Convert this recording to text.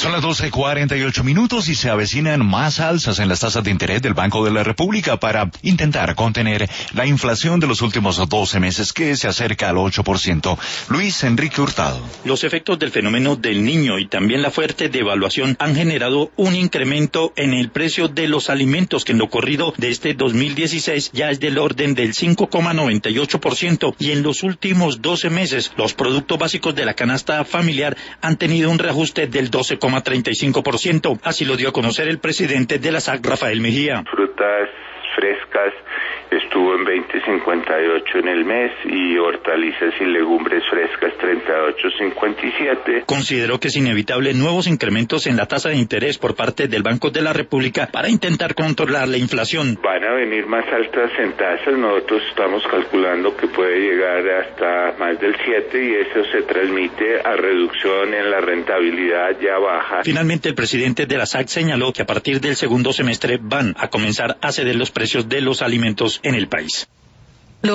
Son las 12:48 y se avecinan más alzas en las tasas de interés del Banco de la República para intentar contener la inflación de los últimos 12 meses que se acerca al 8%. Luis Enrique Hurtado. Los efectos del fenómeno del Niño y también la fuerte devaluación han generado un incremento en el precio de los alimentos que en lo corrido de este 2016 ya es del orden del 5,98% y en los últimos 12 meses los productos básicos de la canasta familiar han tenido un reajuste del 12,35%. Así lo dio a conocer el presidente de la SAC, Rafael Mejía. Frutas frescas estuvo en 20.58 en el mes y hortalizas y legumbres frescas 38.57. Consideró que es inevitable nuevos incrementos en la tasa de interés por parte del Banco de la República para intentar controlar la inflación. Van a venir más altas en tasas, nosotros estamos calculando que puede llegar hasta más del 7 y eso se transmite a reducción en la rentabilidad ya baja. Finalmente el presidente de la SAC señaló que a partir del segundo semestre van a comenzar a ceder los precios de los alimentos en el país.